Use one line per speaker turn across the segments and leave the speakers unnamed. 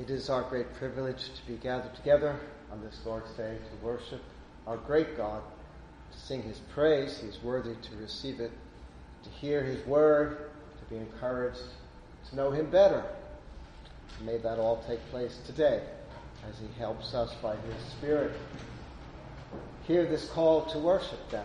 It is our great privilege to be gathered together on this Lord's Day to worship our great God, to sing his praise. He is worthy to receive it, to hear his word, to be encouraged, to know him better. May that all take place today as he helps us by his Spirit. Hear this call to worship then.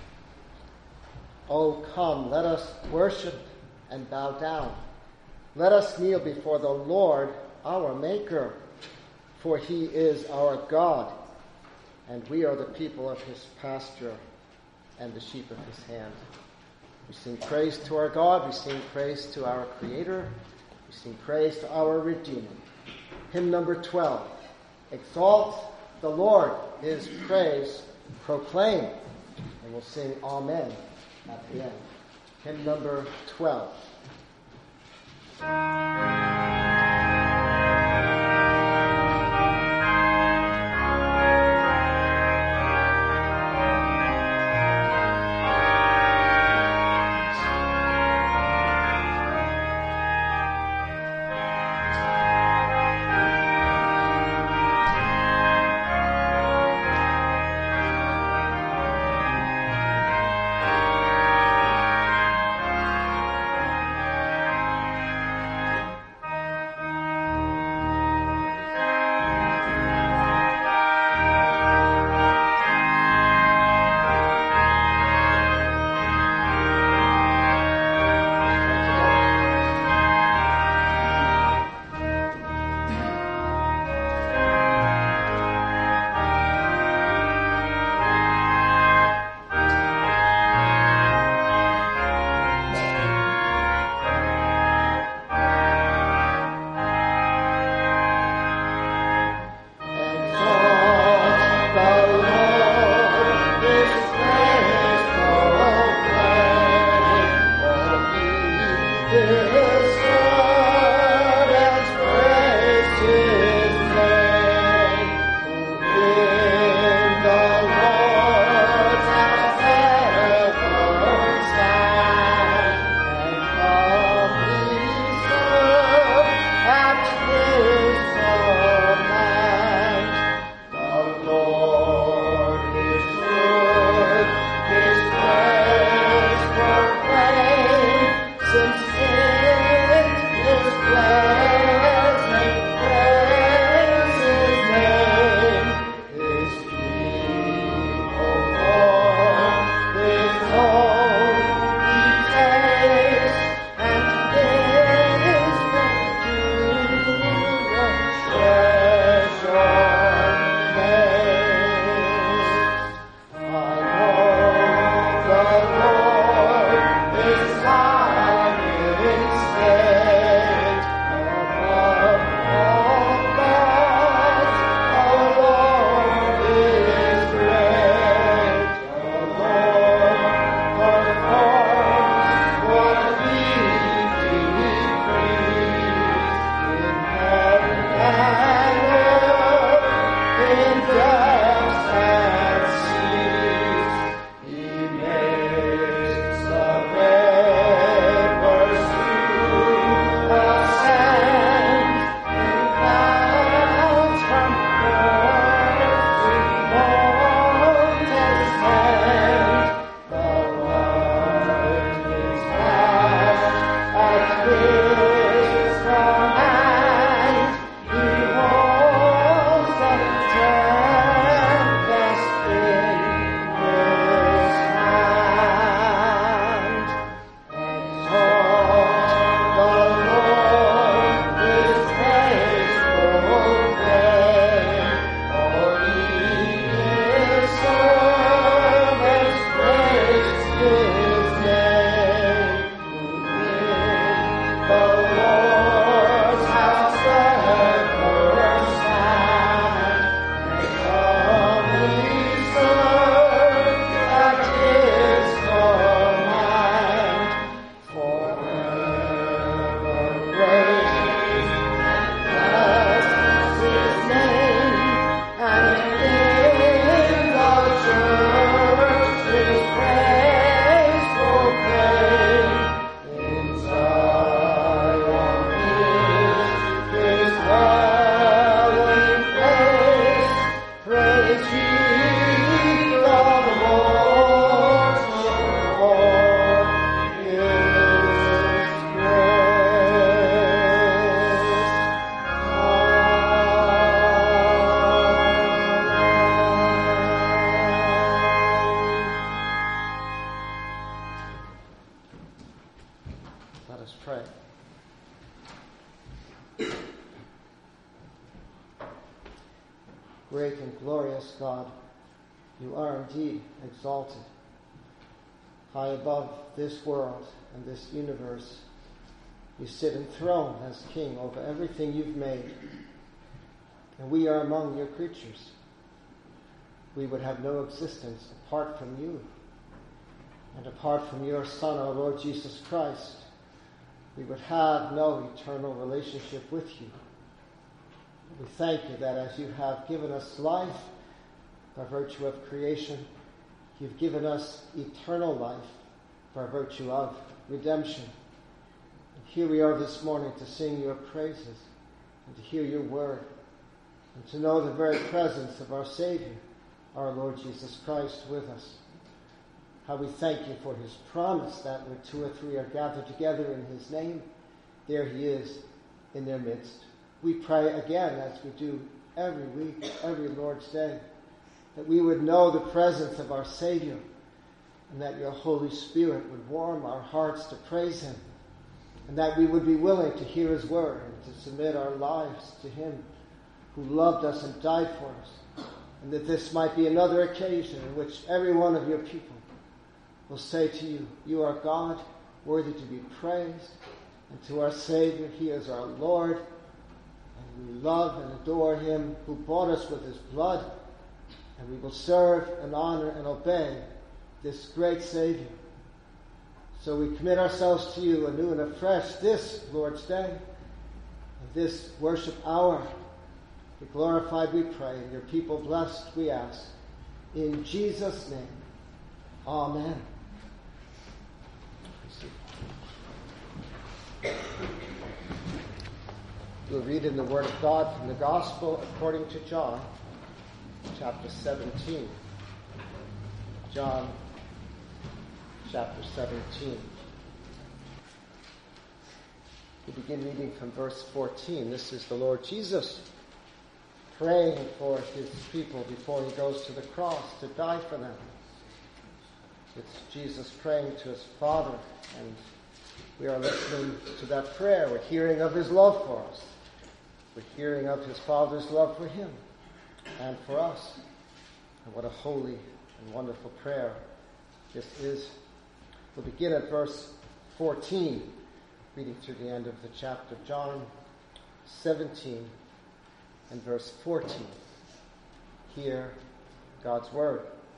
Oh, come, let us worship and bow down. Let us kneel before the Lord, our Maker, for he is our God, and we are the people of his pasture and the sheep of his hand. We sing praise to our God, we sing praise to our Creator, we sing praise to our Redeemer. Hymn number 12, Exalt the Lord, his praise proclaim. And we'll sing Amen at the end. Hymn number 12. great and glorious God, you are indeed exalted. High above this world and this universe, you sit enthroned as King over everything you've made. And we are among your creatures. We would have no existence apart from you. And apart from your Son, our Lord Jesus Christ, we would have no eternal relationship with you. We thank you that as you have given us life by virtue of creation, you've given us eternal life by virtue of redemption. And here we are this morning to sing your praises and to hear your word and to know the very presence of our Savior, our Lord Jesus Christ, with us. How we thank you for his promise that where two or three are gathered together in his name, there he is in their midst. We pray again, as we do every week, every Lord's Day, that we would know the presence of our Savior and that your Holy Spirit would warm our hearts to praise him, and that we would be willing to hear his word and to submit our lives to him who loved us and died for us, and that this might be another occasion in which every one of your people will say to you, you are God, worthy to be praised, and to our Savior, he is our Lord, and we love and adore him who bought us with his blood, and we will serve and honor and obey this great Savior. So we commit ourselves to you anew and afresh this Lord's Day, and this worship hour. Be glorified, we pray, and your people blessed, we ask. In Jesus' name, amen. We'll read in the Word of God from the Gospel according to John, chapter 17. John, chapter 17. We begin reading from verse 14. This is the Lord Jesus praying for his people before he goes to the cross to die for them. It's Jesus praying to his Father, and we are listening to that prayer. We're hearing of his love for us. We're hearing of his Father's love for him and for us. And what a holy and wonderful prayer this is. We'll begin at verse 14, reading through the end of the chapter. John 17 and verse 14. Hear God's word.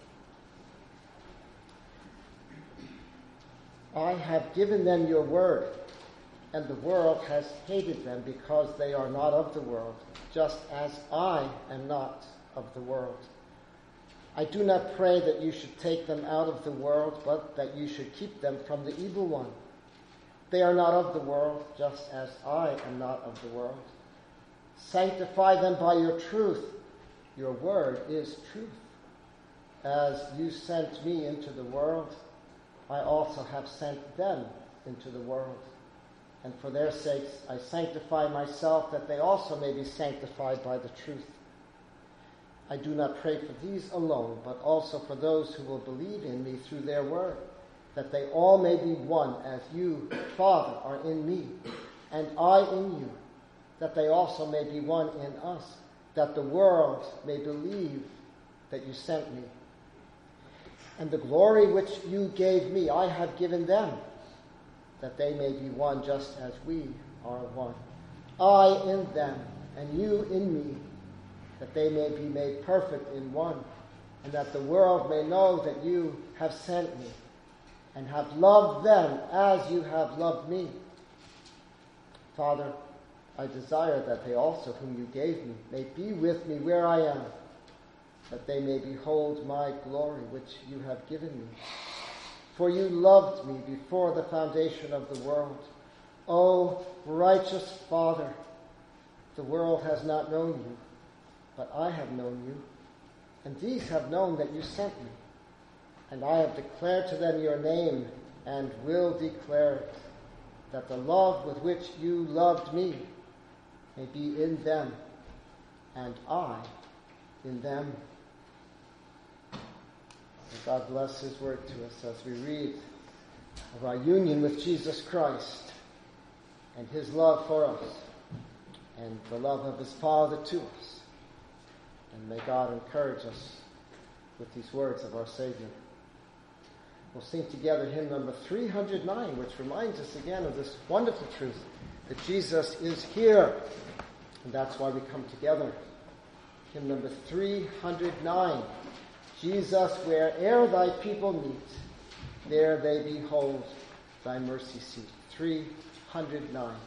I have given them your word, and the world has hated them because they are not of the world, just as I am not of the world. I do not pray that you should take them out of the world, but that you should keep them from the evil one. They are not of the world, just as I am not of the world. Sanctify them by your truth. Your word is truth. As you sent me into the world, I also have sent them into the world. And for their sakes I sanctify myself, that they also may be sanctified by the truth. I do not pray for these alone, but also for those who will believe in me through their word, that they all may be one, as you, Father, are in me, and I in you, that they also may be one in us, that the world may believe that you sent me. And the glory which you gave me, I have given them, that they may be one just as we are one. I in them, and you in me, that they may be made perfect in one, and that the world may know that you have sent me, and have loved them as you have loved me. Father, I desire that they also, whom you gave me, may be with me where I am, that they may behold my glory which you have given me. For you loved me before the foundation of the world. O righteous Father, the world has not known you, but I have known you, and these have known that you sent me. And I have declared to them your name, and will declare it, that the love with which you loved me may be in them, and I in them. May God bless his word to us as we read of our union with Jesus Christ and his love for us and the love of his Father to us. And may God encourage us with these words of our Savior. We'll sing together hymn number 309, which reminds us again of this wonderful truth that Jesus is here. And that's why we come together. Hymn number 309. Jesus, where'er thy people meet, there they behold thy mercy seat. 309.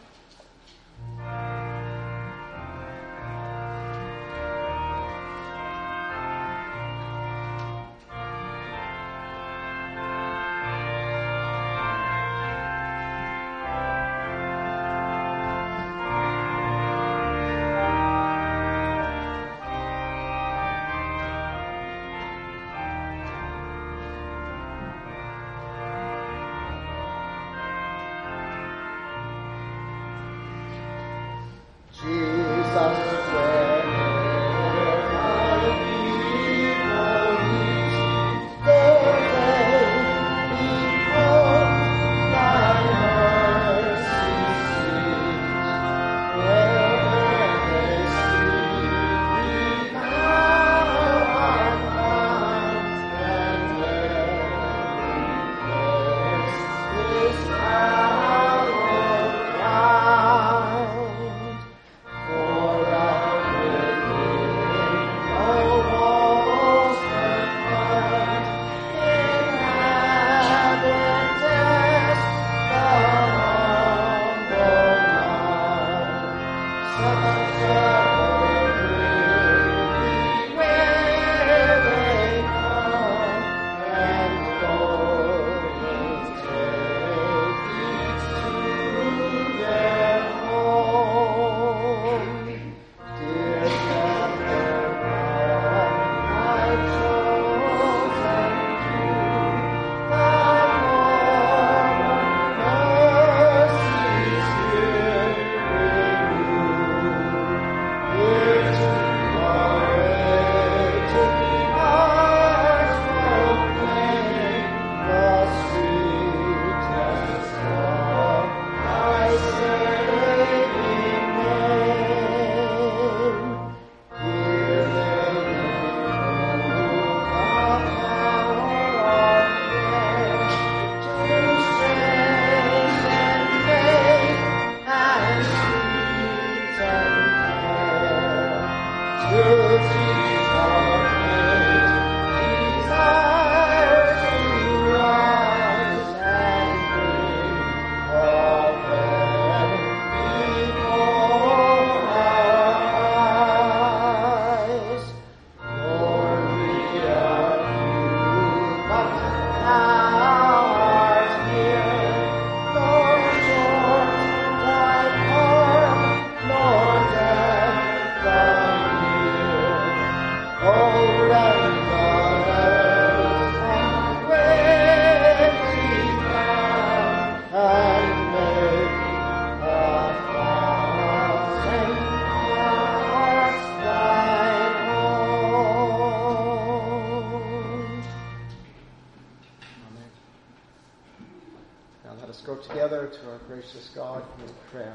To our gracious God in prayer.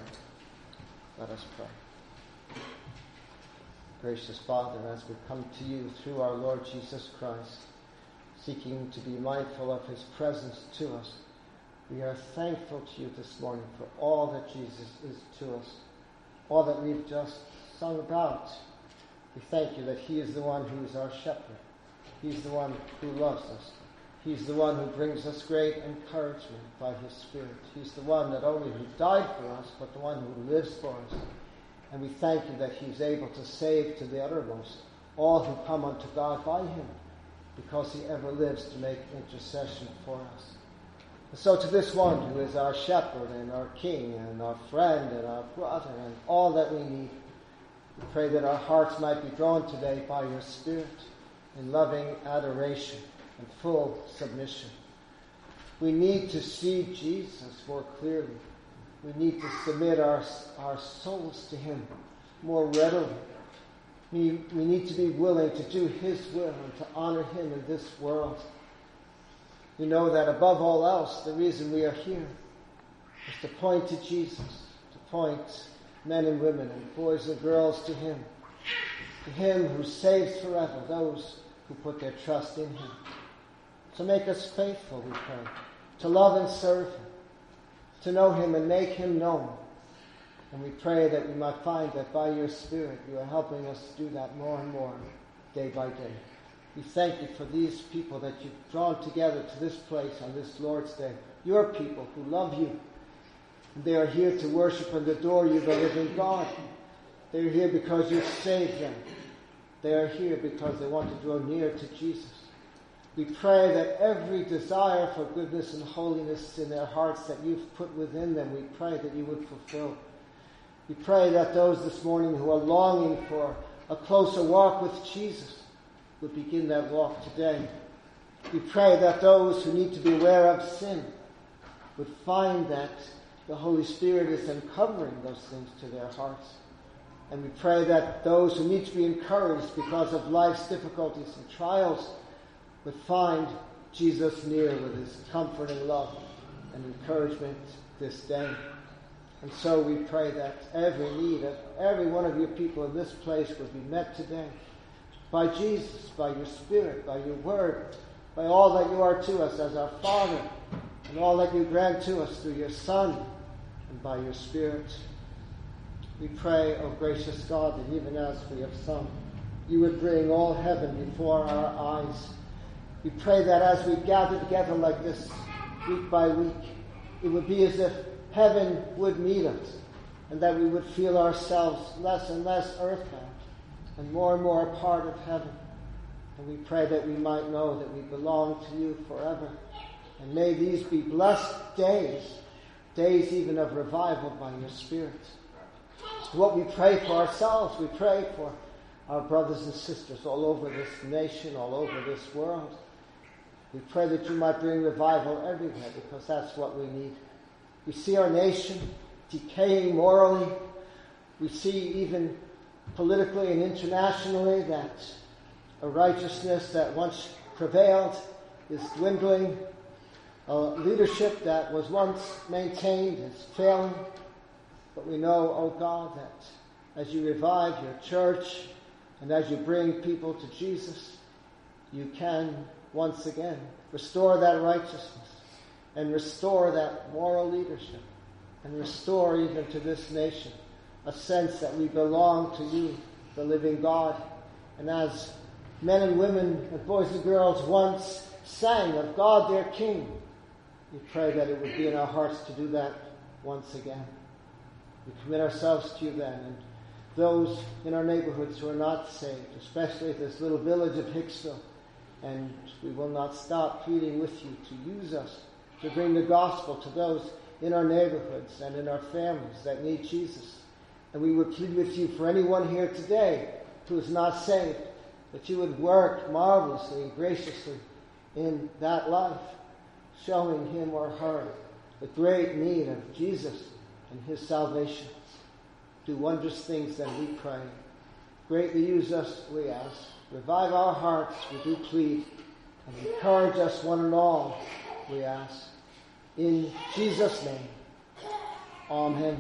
Let us pray. Gracious Father, as we come to you through our Lord Jesus Christ, seeking to be mindful of his presence to us, we are thankful to you this morning for all that Jesus is to us, all that we've just sung about. We thank you that he is the one who is our shepherd. He's the one who loves us. He's the one who brings us great encouragement by his Spirit. He's the one not only who died for us, but the one who lives for us. And we thank you that he's able to save to the uttermost all who come unto God by him, because he ever lives to make intercession for us. And so to this one who is our shepherd and our king and our friend and our brother and all that we need, we pray that our hearts might be drawn today by your Spirit in loving adoration and full submission. We need to see Jesus more clearly. We need to submit our souls to him more readily. We need to be willing to do his will and to honor him in this world. We know that above all else, the reason we are here is to point to Jesus, to point men and women and boys and girls to him. to him who saves forever those who put their trust in him. So make us faithful, we pray, to love and serve him, to know him and make him known. And we pray that we might find that by your Spirit you are helping us to do that more and more, day by day. We thank you for these people that you've drawn together to this place on this Lord's Day. Your people who love you. And they are here to worship and adore you, the living God. They are here because you've saved them. They are here because they want to draw near to Jesus. We pray that every desire for goodness and holiness in their hearts that you've put within them, we pray that you would fulfill. We pray that those this morning who are longing for a closer walk with Jesus would begin that walk today. We pray that those who need to be aware of sin would find that the Holy Spirit is uncovering those things to their hearts. And we pray that those who need to be encouraged because of life's difficulties and trials would find Jesus near with his comforting love and encouragement this day. And so we pray that every need of every one of your people in this place would be met today by Jesus, by your Spirit, by your word, by all that you are to us as our Father, and all that you grant to us through your Son and by your Spirit. We pray, O gracious God, that even as we have sung, you would bring all heaven before our eyes. We pray that as we gather together like this, week by week, it would be as if heaven would meet us, and that we would feel ourselves less and less earthbound, and more a part of heaven. And we pray that we might know that we belong to you forever. And may these be blessed days, days even of revival by your Spirit. What we pray for ourselves, we pray for our brothers and sisters all over this nation, all over this world. We pray that you might bring revival everywhere, because that's what we need. We see our nation decaying morally. We see even politically and internationally that a righteousness that once prevailed is dwindling. A leadership that was once maintained is failing. But we know, O God, that as you revive your church and as you bring people to Jesus, you can once again restore that righteousness and restore that moral leadership and restore even to this nation a sense that we belong to you, the living God. And as men and women and boys and girls once sang of God their King, we pray that it would be in our hearts to do that once again. We commit ourselves to you then, and those in our neighborhoods who are not saved, especially this little village of Hicksville, and we will not stop pleading with you to use us to bring the gospel to those in our neighborhoods and in our families that need Jesus. And we would plead with you for anyone here today who is not saved, that you would work marvelously and graciously in that life, showing him or her the great need of Jesus and his salvation. Do wondrous things then, we pray. Greatly use us, we ask. Revive our hearts, we do plead. And encourage us one and all, we ask. In Jesus' name. Amen.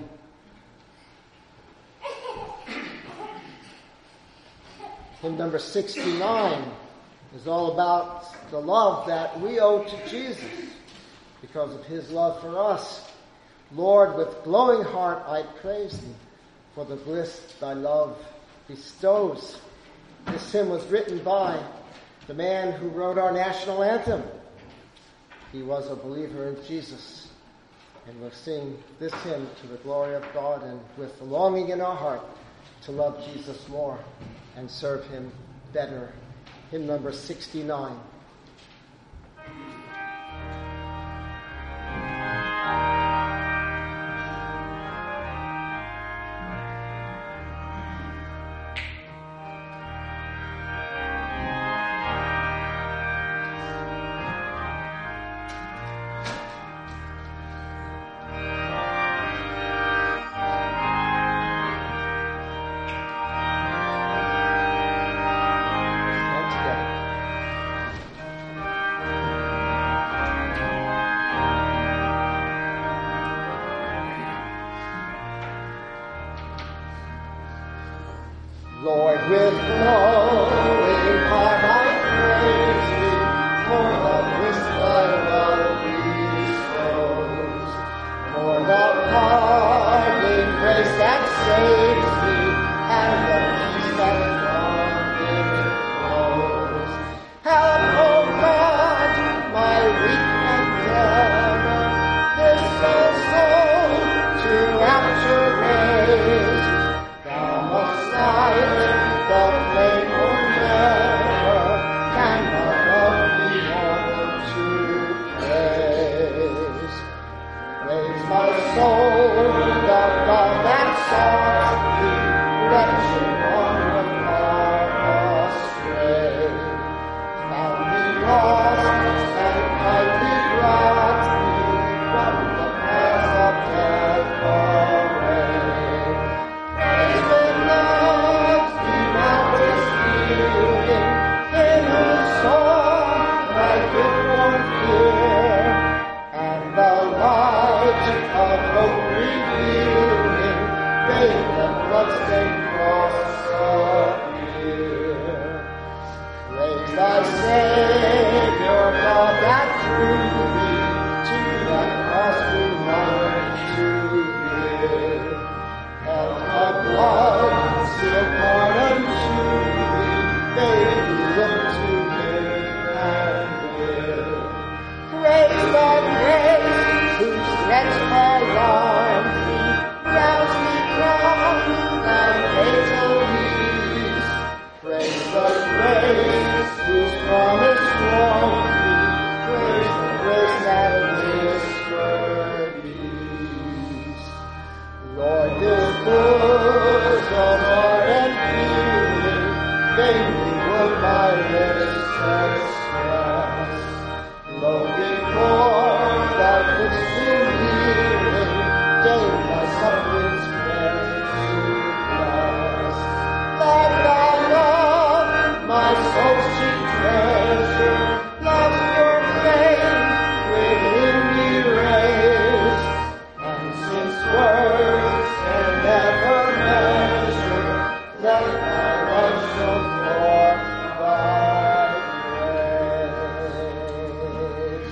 Hymn number 69 is all about the love that we owe to Jesus because of his love for us. Lord, with glowing heart I praise thee for the bliss thy love bestows. This hymn was written by the man who wrote our national anthem. He was a believer in Jesus. And we'll sing this hymn to the glory of God and with the longing in our heart to love Jesus more and serve him better. Hymn number 69. Lord, with glowing heart I praise thee, for the wish thy love bestows, for the parting grace that saves me, and the peace that from it flows. Help, O God, my weak endeavor, this soul to rapture raise. Thou must light the flame forever, can the love be all to praise. Raise my soul, the God that sought thee, wretched one far astray. Found me lost and kindly brought me from the paths of death away. Praise the Lord, ye mountains healing, in whose song thy good forth hear, and the light of hope revealing, bathe the bloodstained cross appear. Praise thy Savior, God, that drew thee to that cross we long to live. Held the blood, still pardon to thee, bade thee look to him and live. Praise the grace whose threats alarmed thee, roused thee from thy fatal ease. Praise the grace whose promise warned thee, praise the grace that whispered peace. Lord, this bosom ardent feeling, vainly would my lips express. Lo, before thy footstool kneeling, deign thy sufferings praise to bless. Let thy love my soul's chief treasure, love's pure flame within me raise. And since words can never measure, let thy love show forth thy praise.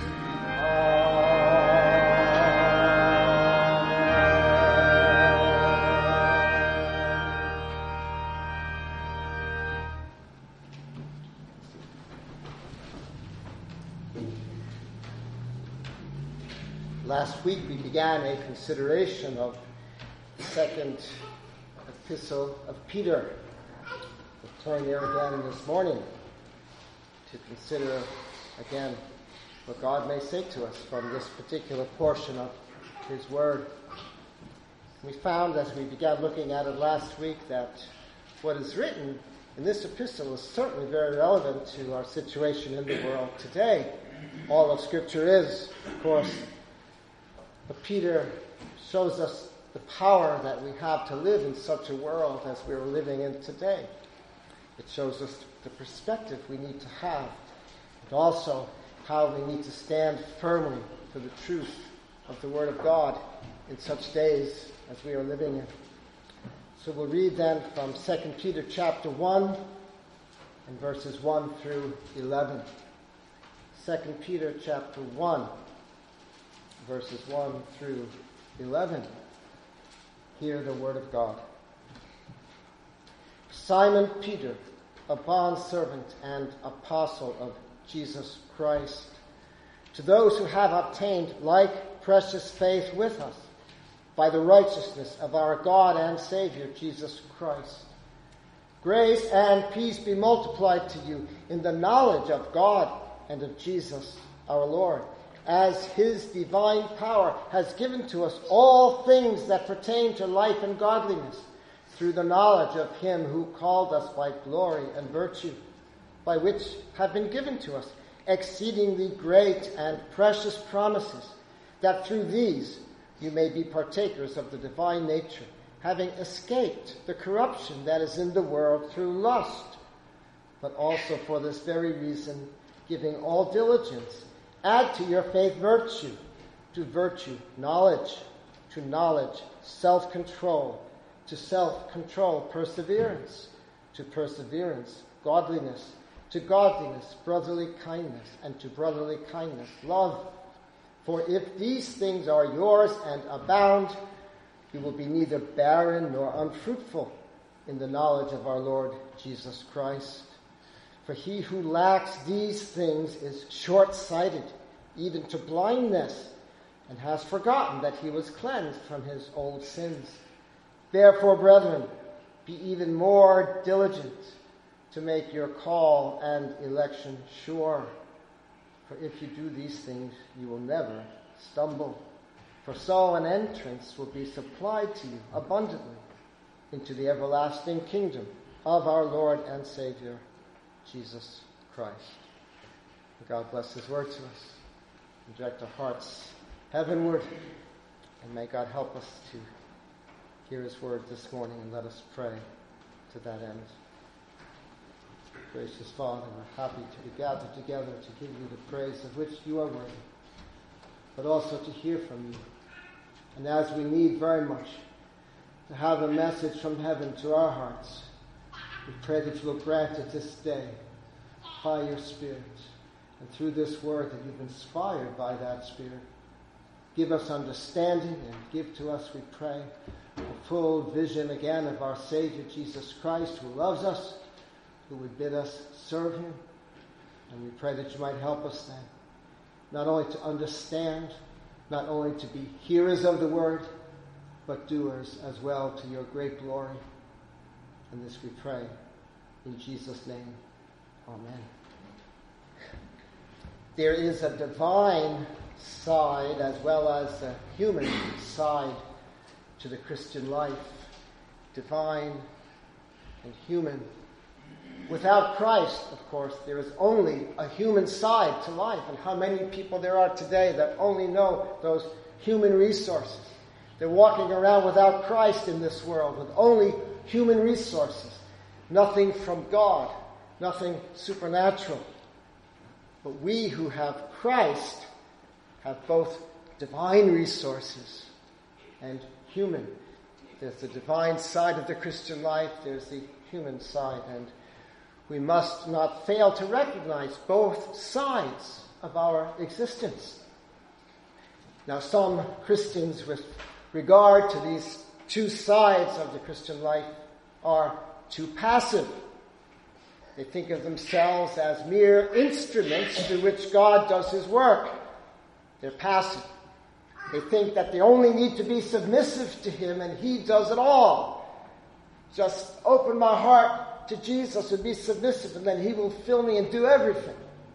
Last week we began a consideration of the second epistle of Peter. We'll turn there again this morning to consider again what God may say to us from this particular portion of His Word. We found as we began looking at it last week that what is written in this epistle is certainly very relevant to our situation in the world today. All of Scripture is, of course. But Peter shows us the power that we have to live in such a world as we're living in today. It shows us the perspective we need to have, and also how we need to stand firmly for the truth of the Word of God in such days as we are living in. So we'll read then from 2 Peter chapter 1 and verses 1 through 11. 2 Peter chapter 1. Verses 1 through 11. Hear the word of God. Simon Peter, a bondservant and apostle of Jesus Christ, to those who have obtained like precious faith with us, by the righteousness of our God and Savior, Jesus Christ. Grace and peace be multiplied to you in the knowledge of God and of Jesus our Lord, as His divine power has given to us all things that pertain to life and godliness, through the knowledge of Him who called us by glory and virtue, by which have been given to us exceedingly great and precious promises, that through these you may be partakers of the divine nature, having escaped the corruption that is in the world through lust. But also for this very reason, giving all diligence, add to your faith virtue, to virtue knowledge, to knowledge self-control, to self-control perseverance, to perseverance, godliness, to godliness, brotherly kindness, and to brotherly kindness, love. For if these things are yours and abound, you will be neither barren nor unfruitful in the knowledge of our Lord Jesus Christ. For he who lacks these things is short-sighted, even to blindness, and has forgotten that he was cleansed from his old sins. Therefore, brethren, be even more diligent to make your call and election sure. For if you do these things, you will never stumble. For so an entrance will be supplied to you abundantly into the everlasting kingdom of our Lord and Savior, Jesus Christ. May God bless his word to us and direct our hearts heavenward. And may God help us to hear his word this morning, and let us pray to that end. Gracious Father, we're happy to be gathered together to give you the praise of which you are worthy, but also to hear from you. And as we need very much to have a message from heaven to our hearts, we pray that you will grant it this day by your Spirit, and through this word that you've inspired by that Spirit. Give us understanding, and give to us, we pray, a full vision again of our Savior Jesus Christ, who loves us, who would bid us serve him. And we pray that you might help us then, not only to understand, not only to be hearers of the word, but doers as well, to your great glory. And this we pray in Jesus' name. Amen. There is a divine side as well as a human side to the Christian life. Divine and human. Without Christ, of course, there is only a human side to life. And how many people there are today that only know those human resources. They're walking around without Christ in this world, with only human resources. Nothing from God, nothing supernatural. But we who have Christ have both divine resources and human. There's the divine side of the Christian life, there's the human side, and we must not fail to recognize both sides of our existence. Now, some Christians, with regard to these two sides of the Christian life, are too passive. They think of themselves as mere instruments through which God does his work. They're passive. They think that they only need to be submissive to him and he does it all. Just open my heart to Jesus and be submissive, and then he will fill me and do everything.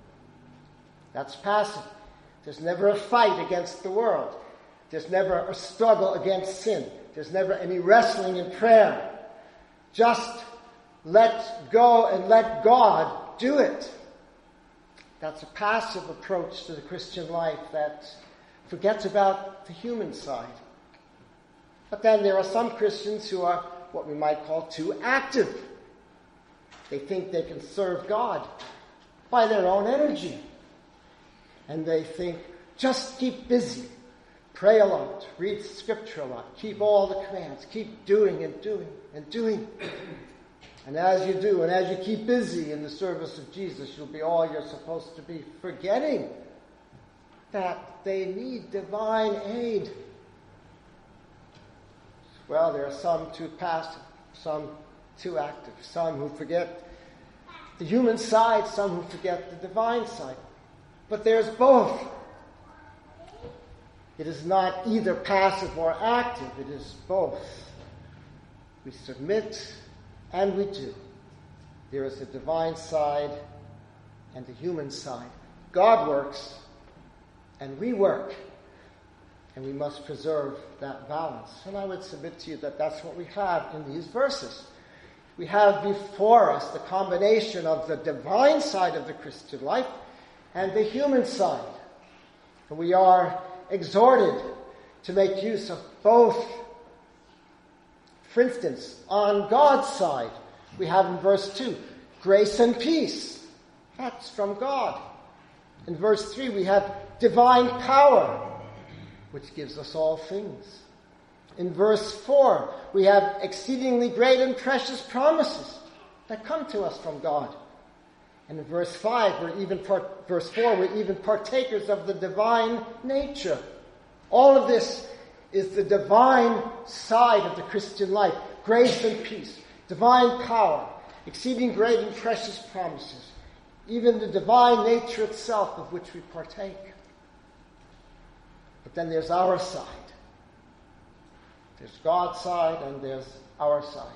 That's passive. There's never a fight against the world. There's never a struggle against sin. There's never any wrestling in prayer. Just let go and let God do it. That's a passive approach to the Christian life that forgets about the human side. But then there are some Christians who are what we might call too active. They think they can serve God by their own energy. And they think, just keep busy. Pray a lot. Read Scripture a lot. Keep all the commands. Keep doing and doing and doing. And as you do, and as you keep busy in the service of Jesus, you'll be all you're supposed to be, forgetting that they need divine aid. Well, there are some too passive, some too active, some who forget the human side, some who forget the divine side. But there's both. It is not either passive or active, it is both. We submit and we do. There is a divine side and a human side. God works and we work. And we must preserve that balance. And I would submit to you that that's what we have in these verses. We have before us the combination of the divine side of the Christian life and the human side. And we are exhorted to make use of both. For instance, on God's side, we have in verse 2, grace and peace. That's from God. In verse 3, we have divine power, which gives us all things. In verse 4, we have exceedingly great and precious promises. that come to us from God. And in verse 5, verse 4, we're even partakers of the divine nature. All of this is the divine side of the Christian life. Grace and peace, divine power, exceeding great and precious promises, even the divine nature itself of which we partake. But then there's our side. There's God's side and there's our side.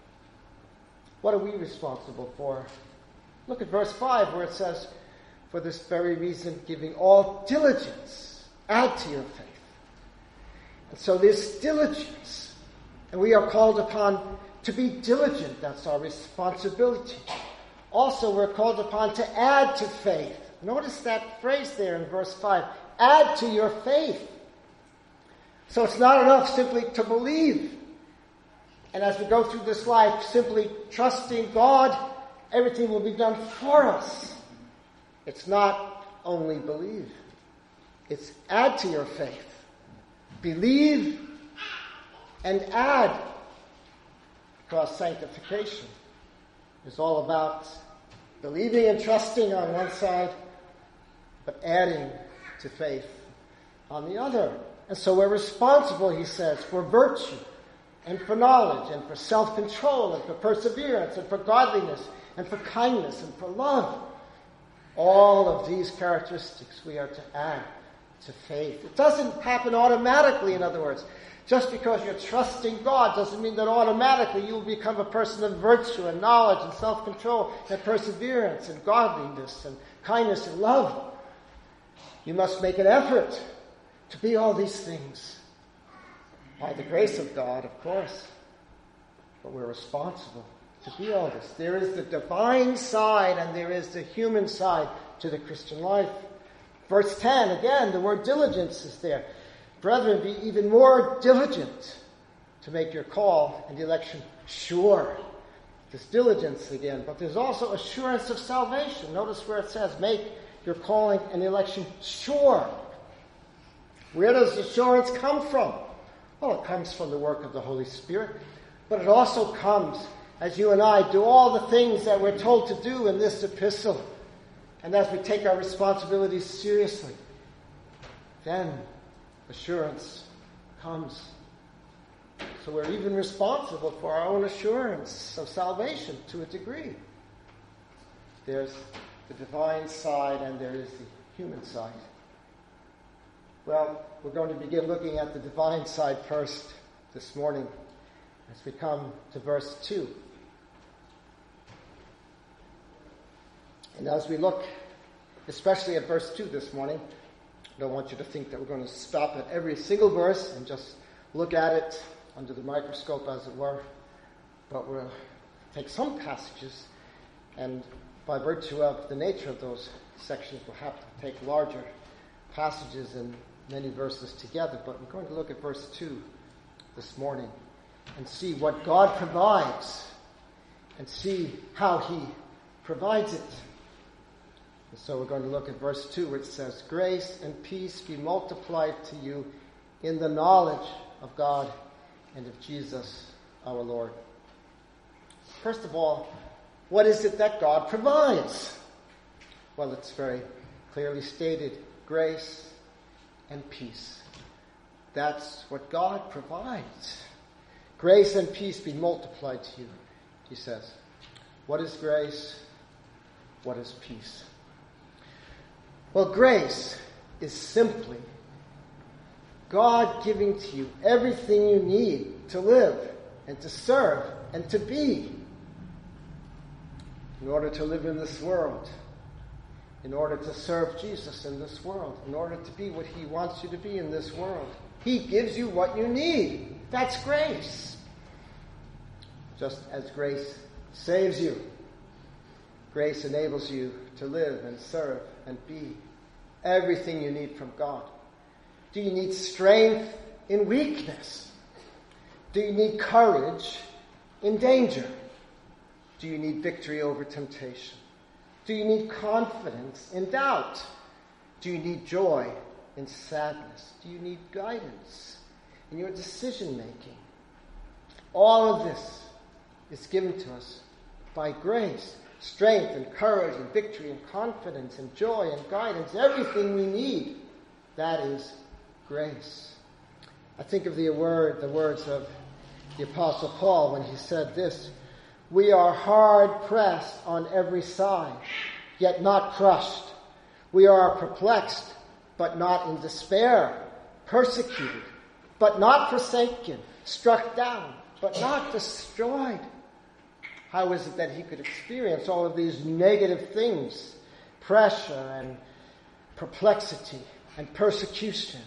What are we responsible for? Look at verse 5 where it says, for this very reason, giving all diligence, add to your faith. And so there's diligence. And we are called upon to be diligent. That's our responsibility. Also, we're called upon to add to faith. Notice that phrase there in verse 5. Add to your faith. So it's not enough simply to believe. And as we go through this life, simply trusting God, everything will be done for us. It's not only believe. It's add to your faith. Believe and add. Because sanctification is all about believing and trusting on one side, but adding to faith on the other. And so we're responsible, he says, for virtue and for knowledge and for self-control and for perseverance and for godliness and for kindness and for love. All of these characteristics we are to add to faith. It doesn't happen automatically, in other words. Just because you're trusting God doesn't mean that automatically you will become a person of virtue and knowledge and self-control and perseverance and godliness and kindness and love. You must make an effort to be all these things. By the grace of God, of course. But we're responsible to be all this. There is the divine side and there is the human side to the Christian life. Verse 10, again, the word diligence is there. Brethren, be even more diligent to make your call and election sure. There's diligence again, but there's also assurance of salvation. Notice where it says, make your calling and election sure. Where does assurance come from? Well, it comes from the work of the Holy Spirit, but it also comes as you and I do all the things that we're told to do in this epistle. And as we take our responsibilities seriously, then assurance comes. So we're even responsible for our own assurance of salvation to a degree. There's the divine side and there is the human side. Well, we're going to begin looking at the divine side first this morning as we come to verse 2. And as we look especially at verse 2 this morning, I don't want you to think that we're going to stop at every single verse and just look at it under the microscope, as it were. But we'll take some passages, and by virtue of the nature of those sections, we'll have to take larger passages and many verses together. But we're going to look at verse 2 this morning and see what God provides and see how he provides it. And so we're going to look at verse 2 where it says, grace and peace be multiplied to you in the knowledge of God and of Jesus our Lord. First of all, what is it that God provides? Well, it's very clearly stated, grace and peace. That's what God provides. Grace and peace be multiplied to you, he says. What is grace? What is peace? Well, grace is simply God giving to you everything you need to live and to serve and to be in order to live in this world, in order to serve Jesus in this world, in order to be what he wants you to be in this world. He gives you what you need. That's grace. Just as grace saves you, grace enables you to live and serve and be everything you need from God. Do you need strength in weakness? Do you need courage in danger? Do you need victory over temptation? Do you need confidence in doubt? Do you need joy in sadness? Do you need guidance in your decision making? All of this is given to us by grace. Strength and courage and victory and confidence and joy and guidance, everything we need, that is grace. I think of the words of the Apostle Paul when he said this: "We are hard pressed on every side, yet not crushed. We are perplexed, but not in despair. Persecuted, but not forsaken. Struck down, but not destroyed." How is it that he could experience all of these negative things, pressure and perplexity and persecution,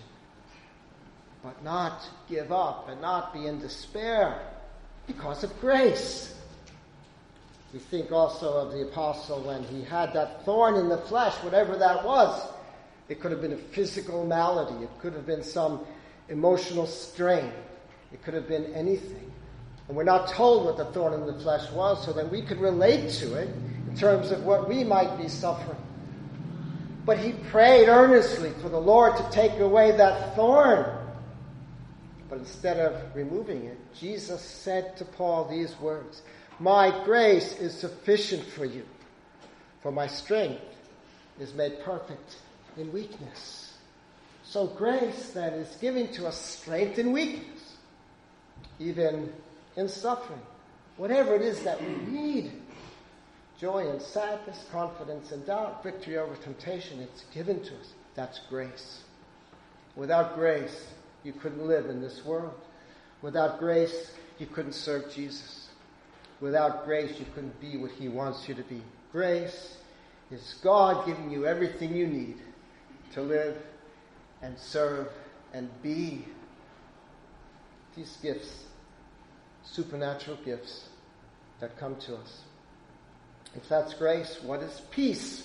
but not give up and not be in despair? Because of grace. We think also of the apostle when he had that thorn in the flesh, whatever that was. It could have been a physical malady. It could have been some emotional strain. It could have been anything. And we're not told what the thorn in the flesh was, so that we could relate to it in terms of what we might be suffering. But he prayed earnestly for the Lord to take away that thorn. But instead of removing it, Jesus said to Paul these words: "My grace is sufficient for you, for my strength is made perfect in weakness." So grace then is giving to us strength in weakness, even in suffering. Whatever it is that we need, joy and sadness, confidence and doubt, victory over temptation, it's given to us. That's grace. Without grace, you couldn't live in this world. Without grace, you couldn't serve Jesus. Without grace, you couldn't be what he wants you to be. Grace is God giving you everything you need to live and serve and be. These gifts, supernatural gifts that come to us. If that's grace, what is peace?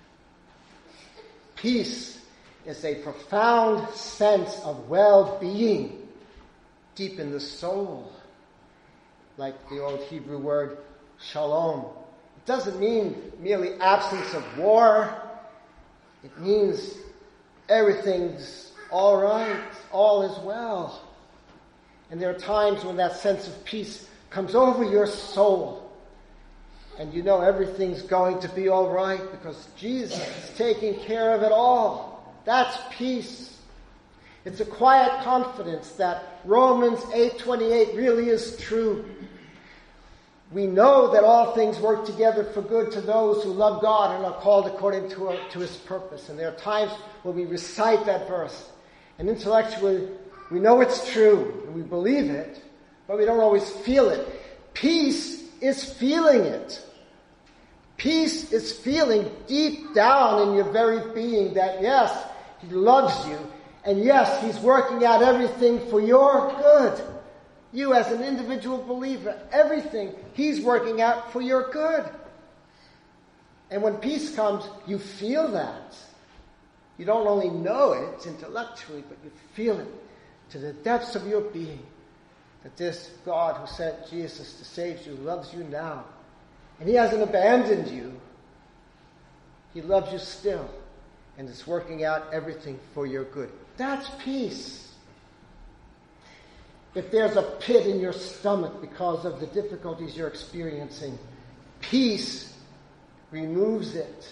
Peace is a profound sense of well-being deep in the soul. Like the old Hebrew word shalom. It doesn't mean merely absence of war. It means everything's all right, all is well. And there are times when that sense of peace comes over your soul. And you know everything's going to be all right because Jesus is taking care of it all. That's peace. It's a quiet confidence that Romans 8:28 really is true. We know that all things work together for good to those who love God and are called according to his purpose. And there are times when we recite that verse, and intellectually we know it's true, and we believe it, but we don't always feel it. Peace is feeling it. Peace is feeling deep down in your very being that, yes, he loves you, and yes, he's working out everything for your good. You as an individual believer, everything he's working out for your good. And when peace comes, you feel that. You don't only know it intellectually, but you feel it to the depths of your being. That this God who sent Jesus to save you loves you now. And he hasn't abandoned you. He loves you still. And is working out everything for your good. That's peace. If there's a pit in your stomach because of the difficulties you're experiencing, peace removes it.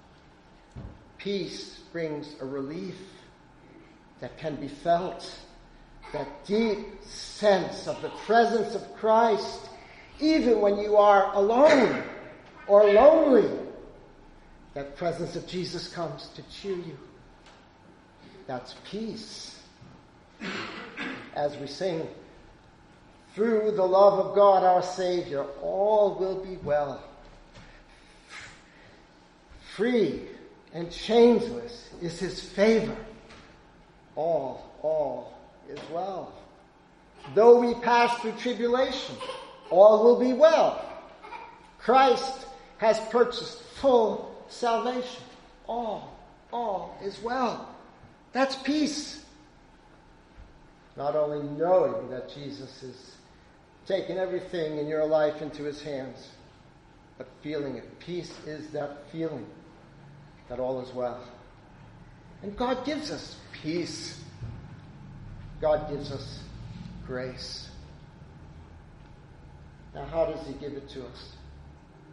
Peace brings a relief that can be felt. That deep sense of the presence of Christ, even when you are alone or lonely. That presence of Jesus comes to cheer you. That's peace. As we sing, through the love of God our Savior, all will be well. Free and changeless is his favor. All is well. Though we pass through tribulation, all will be well. Christ has purchased full salvation. All is well. That's peace. Not only knowing that Jesus is taking everything in your life into his hands, but feeling it. Peace is that feeling that all is well. And God gives us peace. God gives us grace. Now, how does he give it to us?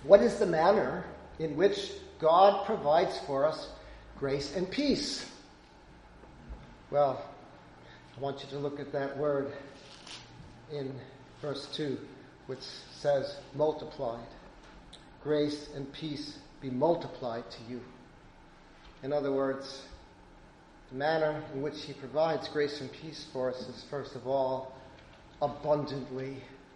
What is the manner in which God provides for us grace and peace? Well, I want you to look at that word in verse 2, which says multiplied. Grace and peace be multiplied to you. In other words, the manner in which he provides grace and peace for us is, first of all, abundantly.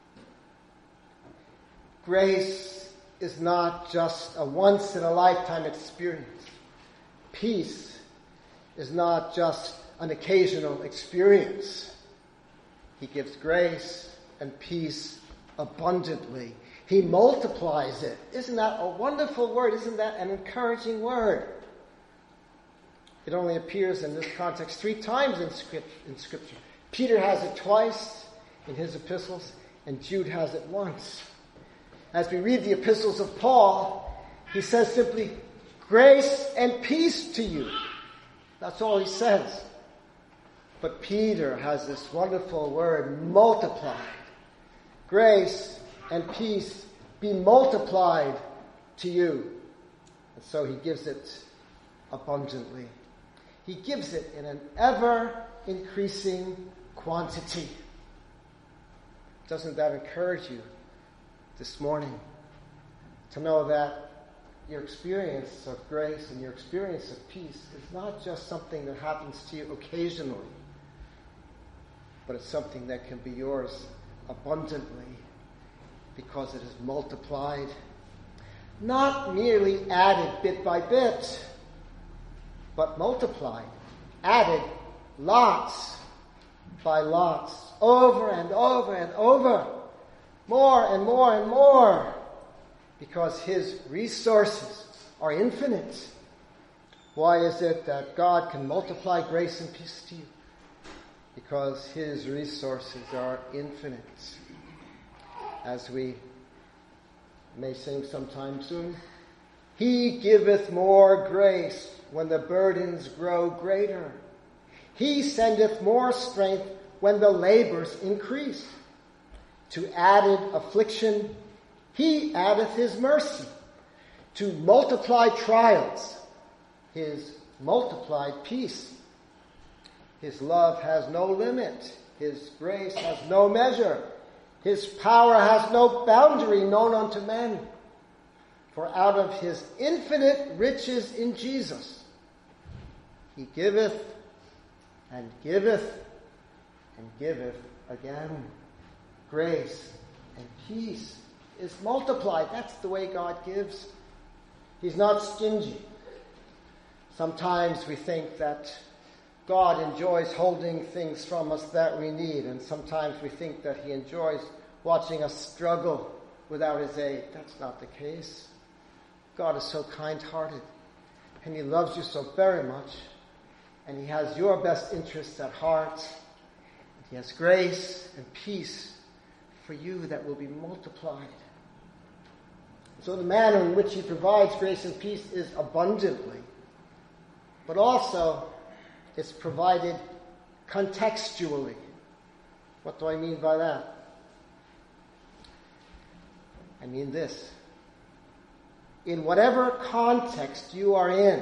Grace is not just a once-in-a-lifetime experience. Peace is not just an occasional experience. He gives grace and peace abundantly. He multiplies it. Isn't that a wonderful word? Isn't that an encouraging word? It only appears in this context 3 times in Scripture. Peter has it twice in his epistles, and Jude has it once. As we read the epistles of Paul, he says simply, grace and peace to you. That's all he says. But Peter has this wonderful word, multiplied. Grace and peace be multiplied to you. And so he gives it abundantly. He gives it in an ever-increasing quantity. Doesn't that encourage you this morning to know that your experience of grace and your experience of peace is not just something that happens to you occasionally, but it's something that can be yours abundantly because it is multiplied, not merely added bit by bit, but multiplied, added lots by lots, over and over and over, more and more and more, because his resources are infinite. Why is it that God can multiply grace and peace to you? Because his resources are infinite. As we may sing sometime soon, he giveth more grace when the burdens grow greater. He sendeth more strength when the labors increase. To added affliction, he addeth his mercy. To multiply trials, his multiplied peace. His love has no limit. His grace has no measure. His power has no boundary known unto men. For out of his infinite riches in Jesus, he giveth and giveth and giveth again. Grace and peace is multiplied. That's the way God gives. He's not stingy. Sometimes we think that God enjoys holding things from us that we need, and sometimes we think that he enjoys watching us struggle without his aid. That's not the case. God is so kind-hearted, and he loves you so very much, and he has your best interests at heart. He has grace and peace for you that will be multiplied. So the manner in which he provides grace and peace is abundantly, but also it's provided contextually. What do I mean by that? I mean this. In whatever context you are in,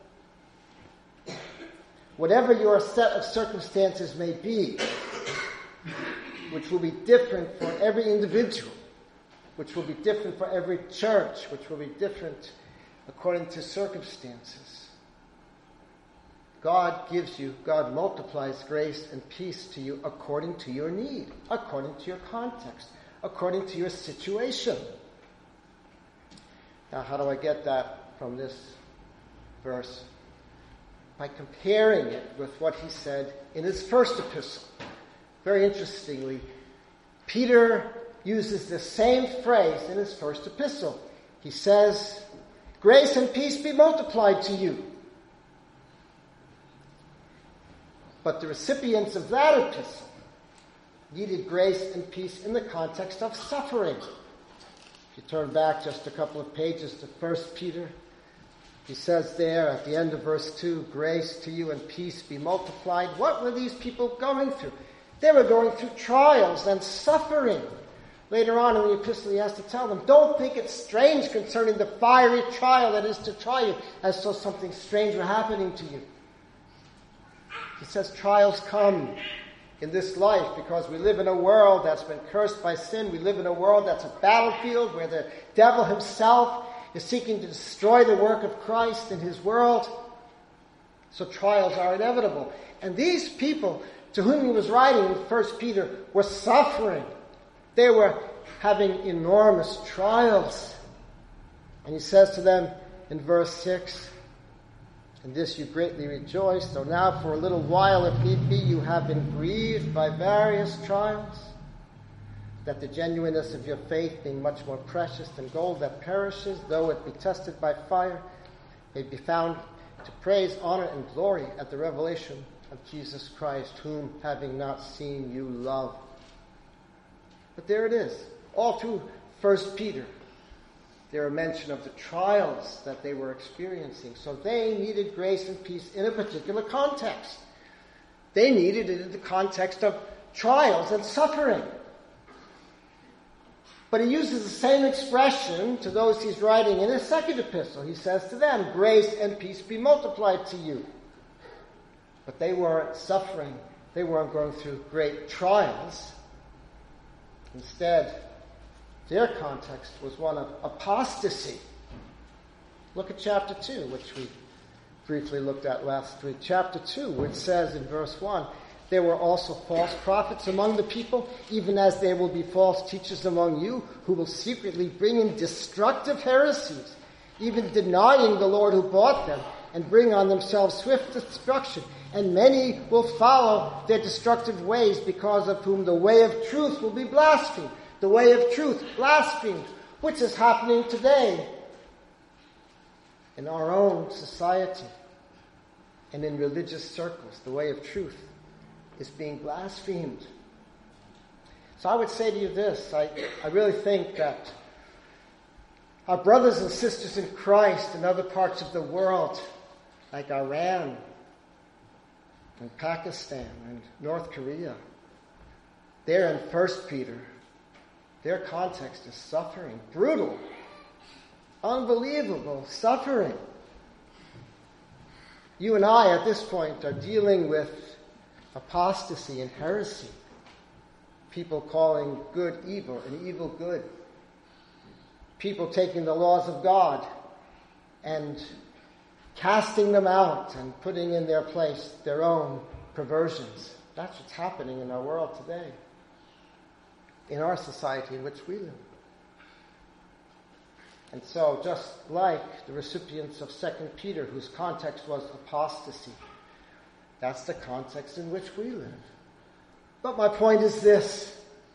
whatever your set of circumstances may be, which will be different for every individual, which will be different for every church, which will be different according to circumstances. God multiplies grace and peace to you according to your need, according to your context, according to your situation. Now, how do I get that from this verse? By comparing it with what he said in his first epistle. Very interestingly, Peter uses the same phrase in his first epistle. He says, grace and peace be multiplied to you. But the recipients of that epistle needed grace and peace in the context of suffering. If you turn back just a couple of pages to 1 Peter, he says there at the end of verse 2, grace to you and peace be multiplied. What were these people going through? They were going through trials and suffering. Later on in the epistle, he has to tell them, don't think it strange concerning the fiery trial that is to try you, as though something strange were happening to you. He says trials come in this life because we live in a world that's been cursed by sin. We live in a world that's a battlefield where the devil himself is seeking to destroy the work of Christ in his world. So trials are inevitable. And these people to whom he was writing in 1 Peter were suffering. They were having enormous trials. And he says to them in verse 6, in this you greatly rejoice, though now for a little while, if need be, you have been grieved by various trials, that the genuineness of your faith, being much more precious than gold that perishes, though it be tested by fire, may be found to praise, honor, and glory at the revelation of Jesus Christ, whom, having not seen, you love. But there it is, all through 1 Peter. There are mention of the trials that they were experiencing. So they needed grace and peace in a particular context. They needed it in the context of trials and suffering. But he uses the same expression to those he's writing in his second epistle. He says to them, grace and peace be multiplied to you. But they weren't suffering. They weren't going through great trials. Instead, their context was one of apostasy. Look at chapter 2, which we briefly looked at last week. Chapter 2, which says in verse 1, there were also false prophets among the people, even as there will be false teachers among you, who will secretly bring in destructive heresies, even denying the Lord who bought them, and bring on themselves swift destruction. And many will follow their destructive ways, because of whom the way of truth will be blasphemed. The way of truth blasphemed, which is happening today in our own society and in religious circles. The way of truth is being blasphemed. So I would say to you this, I really think that our brothers and sisters in Christ in other parts of the world, like Iran and Pakistan and North Korea, they're in 1 Peter. Their context is suffering, brutal, unbelievable suffering. You and I at this point are dealing with apostasy and heresy. People calling good evil and evil good. People taking the laws of God and casting them out and putting in their place their own perversions. That's what's happening in our world today, in our society in which we live. And so, just like the recipients of 2 Peter, whose context was apostasy, that's the context in which we live. But my point is this,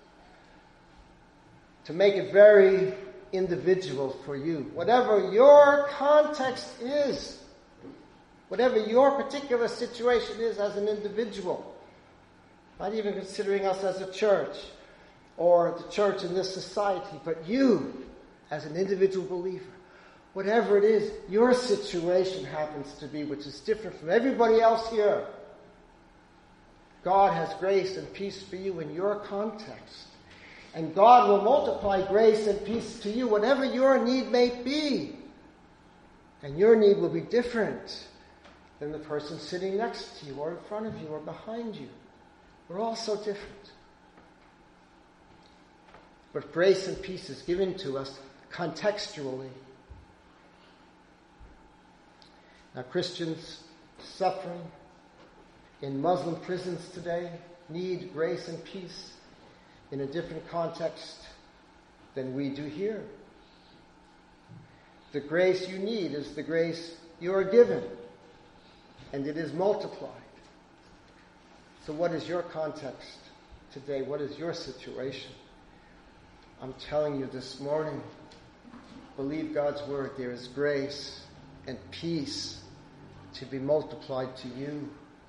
to make it very individual for you. Whatever your context is, whatever your particular situation is as an individual, not even considering us as a church, or the church in this society, but you as an individual believer, whatever it is your situation happens to be, which is different from everybody else here, God has grace and peace for you in your context. And God will multiply grace and peace to you, whatever your need may be. And your need will be different than the person sitting next to you, or in front of you, or behind you. We're all so different. But grace and peace is given to us contextually. Now, Christians suffering in Muslim prisons today need grace and peace in a different context than we do here. The grace you need is the grace you are given, and it is multiplied. So what is your context today? What is your situation? I'm telling you this morning, believe God's word. There is grace and peace to be multiplied to you.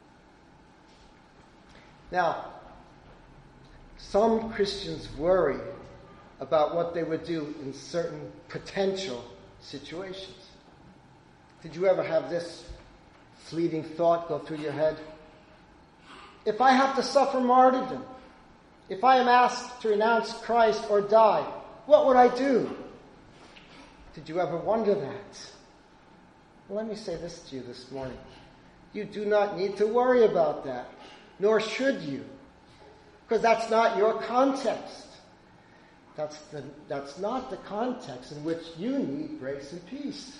Now, some Christians worry about what they would do in certain potential situations. Did you ever have this fleeting thought go through your head? If I have to suffer martyrdom, If I am asked to renounce Christ or die, what would I do? Did you ever wonder that? Well, let me say this to you this morning. You do not need to worry about that, nor should you, because that's not your context. That's not the context in which you need grace and peace.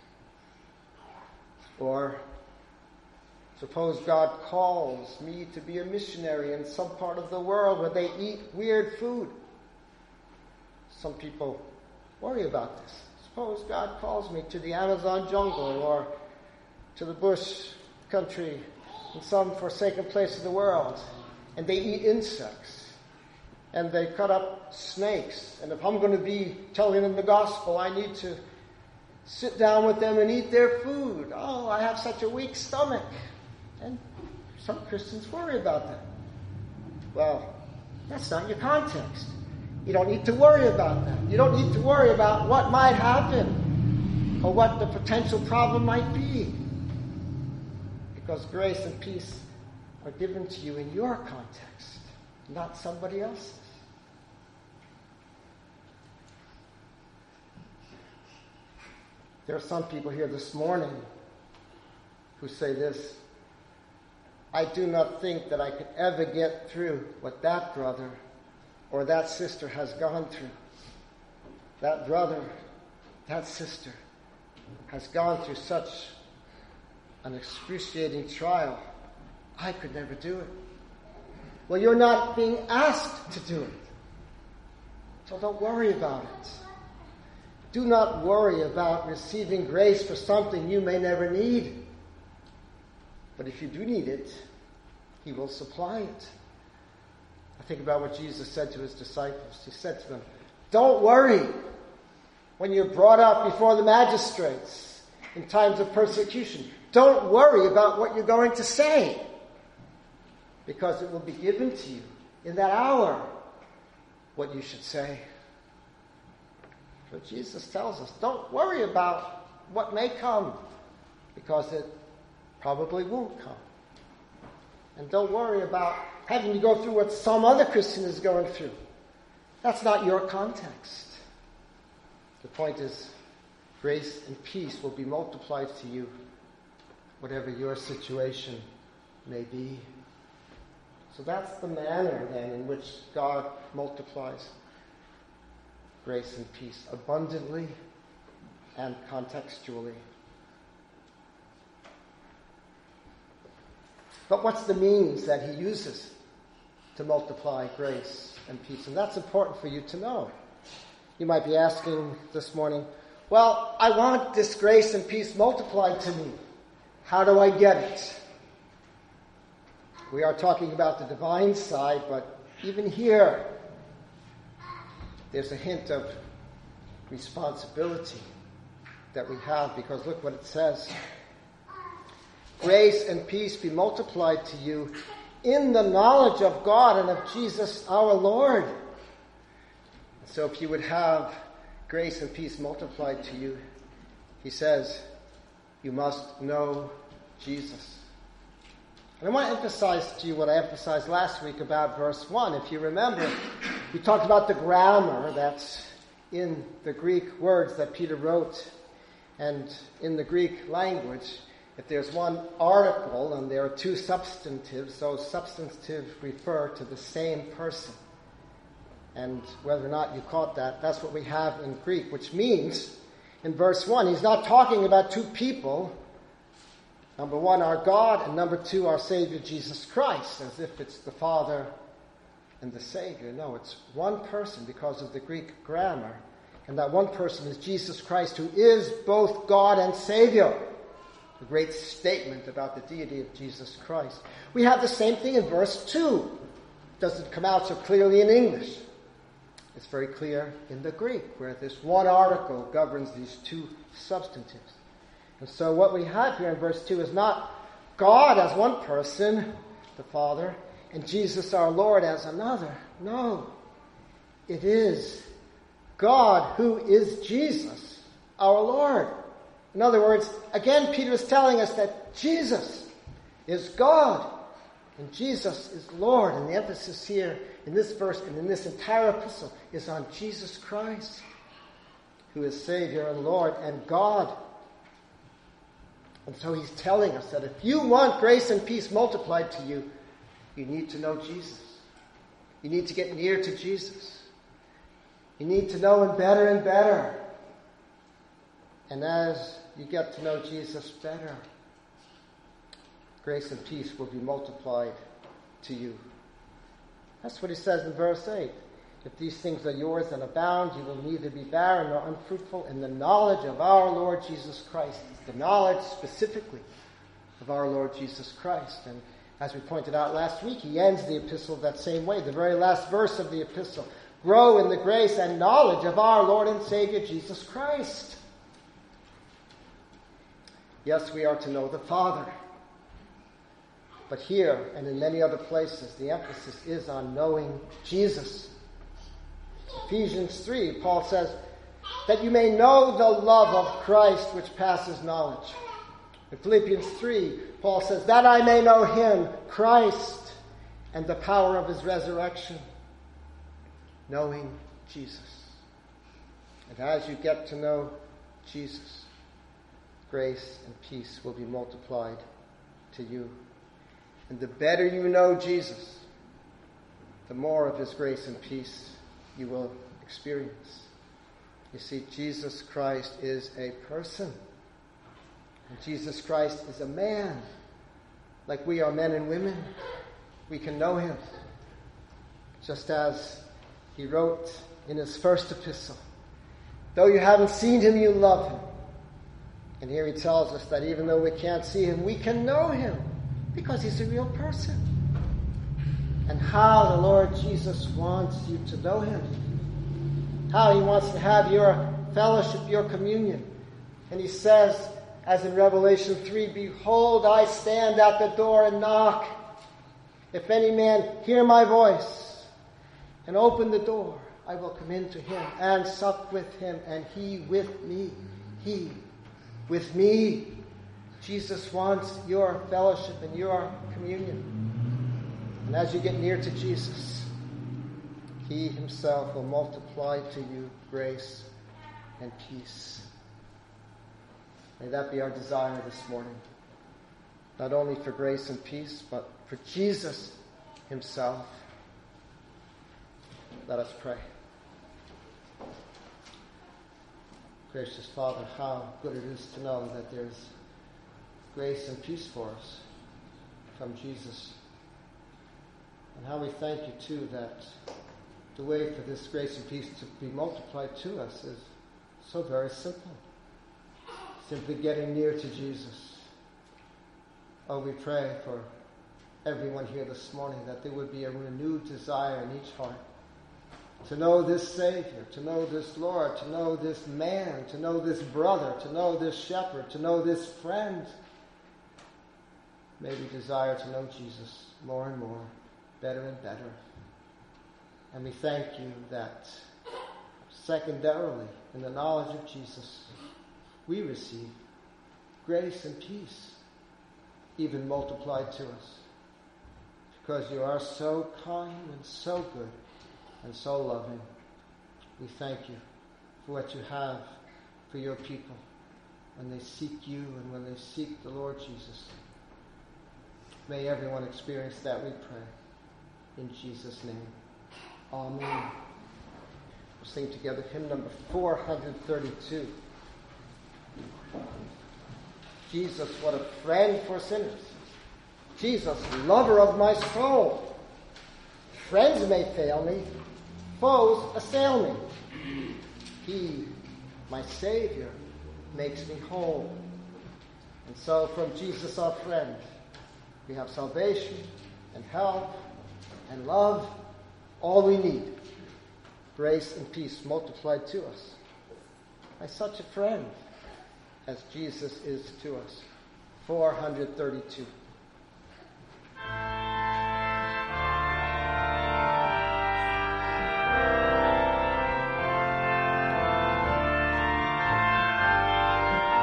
Or suppose God calls me to be a missionary in some part of the world where they eat weird food. Some people worry about this. Suppose God calls me to the Amazon jungle or to the bush country in some forsaken place of the world, and they eat insects, and they cut up snakes. And if I'm going to be telling them the gospel, I need to sit down with them and eat their food. Oh, I have such a weak stomach. And some Christians worry about that. Well, that's not your context. You don't need to worry about that. You don't need to worry about what might happen or what the potential problem might be. Because grace and peace are given to you in your context, not somebody else's. There are some people here this morning who say this: I do not think that I could ever get through what that brother or that sister has gone through. That brother, that sister has gone through such an excruciating trial. I could never do it. Well, you're not being asked to do it. So don't worry about it. Do not worry about receiving grace for something you may never need. But if you do need it, He will supply it. I think about what Jesus said to His disciples. He said to them, don't worry when you're brought up before the magistrates in times of persecution. Don't worry about what you're going to say, because it will be given to you in that hour what you should say. But Jesus tells us, don't worry about what may come, because it probably won't come. And don't worry about having to go through what some other Christian is going through. That's not your context. The point is, grace and peace will be multiplied to you, whatever your situation may be. So that's the manner, then, in which God multiplies grace and peace, abundantly and contextually. But what's the means that He uses to multiply grace and peace? And that's important for you to know. You might be asking this morning, well, I want this grace and peace multiplied to me. How do I get it? We are talking about the divine side, but even here, there's a hint of responsibility that we have, because look what it says. Grace and peace be multiplied to you in the knowledge of God and of Jesus our Lord. So if you would have grace and peace multiplied to you, He says, you must know Jesus. And I want to emphasize to you what I emphasized last week about verse 1. If you remember, we talked about the grammar that's in the Greek words that Peter wrote. And in the Greek language, if there's one article and there are two substantives, those substantives refer to the same person. And whether or not you caught that, that's what we have in Greek, which means in verse 1, he's not talking about two people. Number one, our God, and number two, our Savior, Jesus Christ, as if it's the Father and the Savior. No, it's one person because of the Greek grammar. And that one person is Jesus Christ, who is both God and Savior. A great statement about the deity of Jesus Christ. We have the same thing in verse 2. It doesn't come out so clearly in English. It's very clear in the Greek, where this one article governs these two substantives. And so what we have here in verse 2 is not God as one person, the Father, and Jesus our Lord as another. No. It is God who is Jesus, our Lord. In other words, again, Peter is telling us that Jesus is God, And Jesus is Lord. And the emphasis here in this verse and in this entire epistle is on Jesus Christ, who is Savior and Lord and God. And so he's telling us that if you want grace and peace multiplied to you, you need to know Jesus. You need to get near to Jesus. You need to know him better and better. And as you get to know Jesus better, grace and peace will be multiplied to you. That's what he says in verse 8. If these things are yours and abound, you will neither be barren nor unfruitful in the knowledge of our Lord Jesus Christ. It's the knowledge specifically of our Lord Jesus Christ. And as we pointed out last week, he ends the epistle that same way. The very last verse of the epistle. Grow in the grace and knowledge of our Lord and Savior Jesus Christ. Yes, we are to know the Father. But here and in many other places, the emphasis is on knowing Jesus. Ephesians 3, Paul says, that you may know the love of Christ which passes knowledge. In Philippians 3, Paul says, that I may know him, Christ, and the power of his resurrection. Knowing Jesus. And as you get to know Jesus, grace and peace will be multiplied to you. And the better you know Jesus, the more of his grace and peace you will experience. You see, Jesus Christ is a person. And Jesus Christ is a man. Like we are men and women, we can know him. Just as he wrote in his first epistle, though you haven't seen him, you love him. And here he tells us that even though we can't see him, we can know him because he's a real person. And how the Lord Jesus wants you to know him. How he wants to have your fellowship, your communion. And he says, as in Revelation 3, behold, I stand at the door and knock. If any man hear my voice and open the door, I will come into him and sup with him, and he with me. He with me. Jesus wants your fellowship and your communion. And as you get near to Jesus, he himself will multiply to you grace and peace. May that be our desire this morning. Not only for grace and peace, but for Jesus himself. Let us pray. Gracious Father, how good it is to know that there's grace and peace for us from Jesus. And how we thank you, too, that the way for this grace and peace to be multiplied to us is so very simple. Simply getting near to Jesus. Oh, we pray for everyone here this morning that there would be a renewed desire in each heart to know this Savior, to know this Lord, to know this man, to know this brother, to know this shepherd, to know this friend. May we desire to know Jesus more and more, better and better. And we thank you that secondarily, in the knowledge of Jesus, we receive grace and peace, even multiplied to us. Because you are so kind and so good and so loving. We thank you for what you have for your people when they seek you and when they seek the Lord Jesus. May everyone experience that, we pray. In Jesus' name. Amen. We'll sing together hymn number 432. Jesus, what a friend for sinners. Jesus, lover of my soul. Friends may fail me, foes assail me. He, my Savior, makes me whole. And so from Jesus our friend, we have salvation and help and love, all we need. Grace and peace multiplied to us by such a friend as Jesus is to us. 432.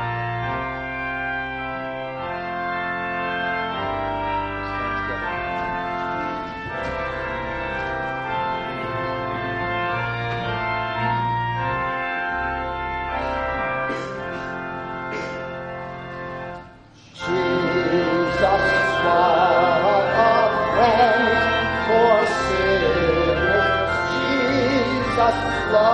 Stand together.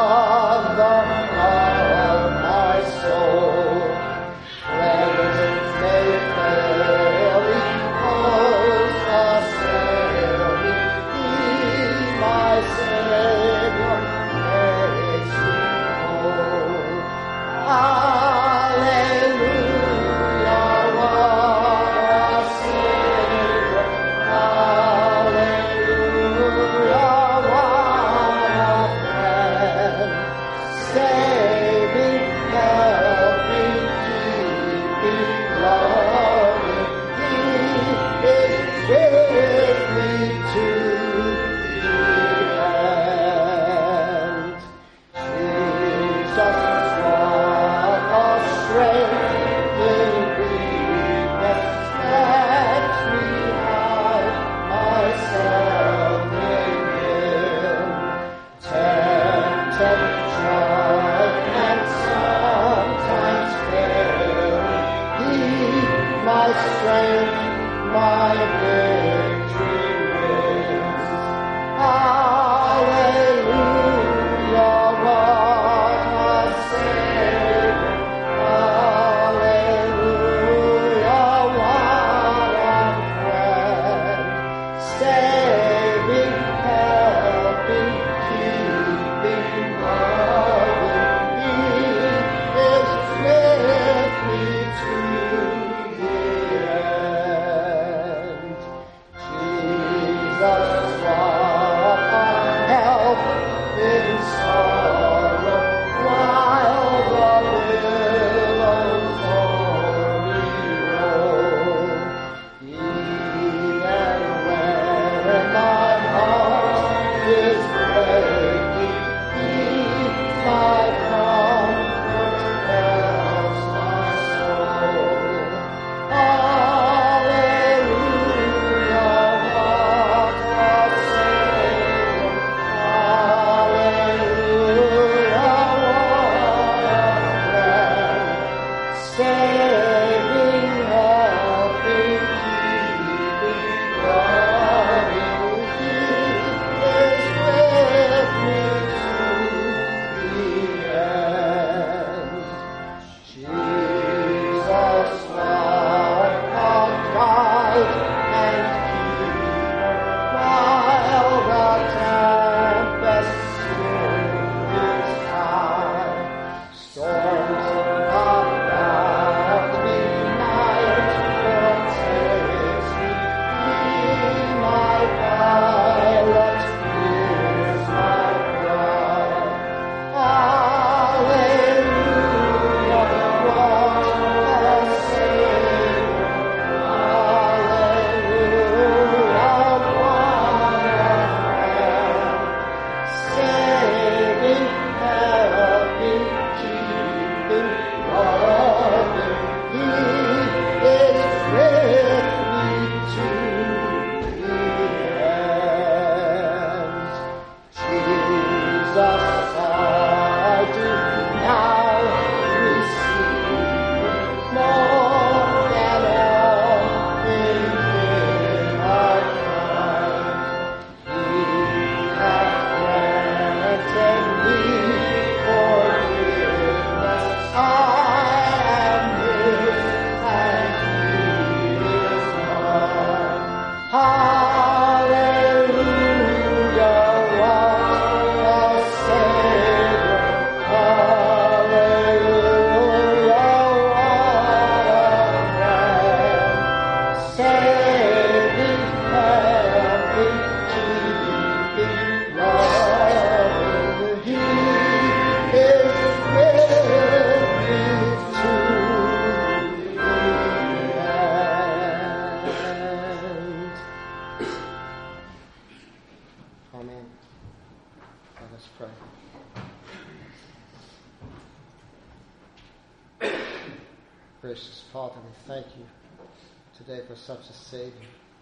Gracious Father, we thank you today for such a Savior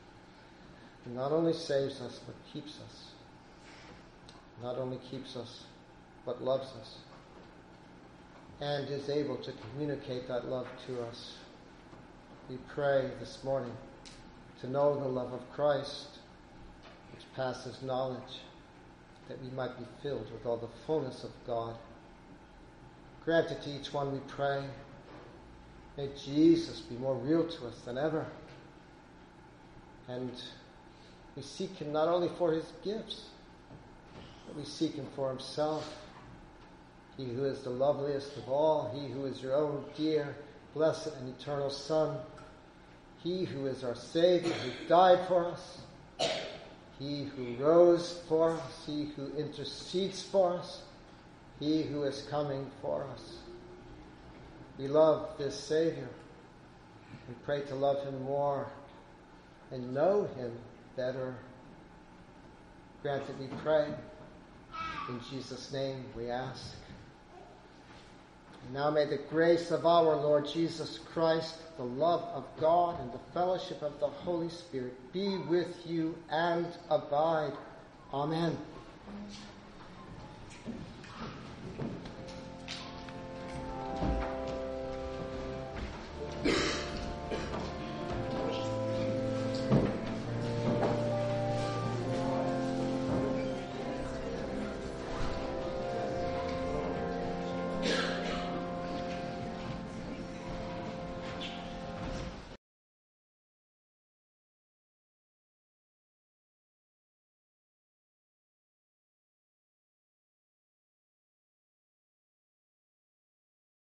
who not only saves us, but keeps us. Not only keeps us, but loves us, and is able to communicate that love to us. We pray this morning to know the love of Christ, which passes knowledge, that we might be filled with all the fullness of God. Grant it to each one, we pray. May Jesus be more real to us than ever. And we seek him not only for his gifts, but we seek him for himself. He who is the loveliest of all, he who is your own dear, blessed and eternal Son, he who is our Savior, who died for us, he who rose for us, he who intercedes for us, he who is coming for us. We love this Savior. We pray to love him more and know him better. Grant it, we pray. In Jesus' name we ask. And now may the grace of our Lord Jesus Christ, the love of God, and the fellowship of the Holy Spirit be with you and abide. Amen.